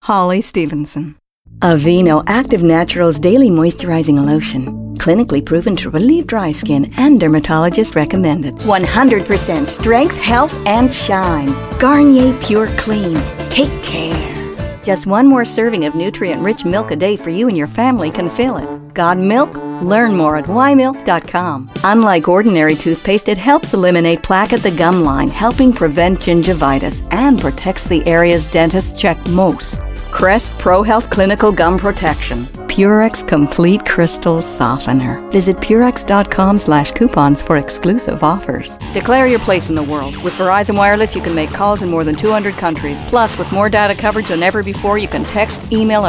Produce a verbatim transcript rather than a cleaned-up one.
Holly Stevenson. Aveeno Active Naturals Daily Moisturizing Lotion. Clinically proven to relieve dry skin and dermatologist recommended. one hundred percent strength, health, and shine. Garnier Pure Clean. Take care. Just one more serving of nutrient-rich milk a day for you and your family can fill it. Got milk? Learn more at y milk dot com. Unlike ordinary toothpaste, it helps eliminate plaque at the gum line, helping prevent gingivitis and protects the areas dentists check most. Crest Pro Health Clinical Gum Protection. Purex Complete Crystal Softener. Visit purex dot com slash coupons for exclusive offers. Declare your place in the world. With Verizon Wireless, you can make calls in more than two hundred countries. Plus, with more data coverage than ever before, you can text, email,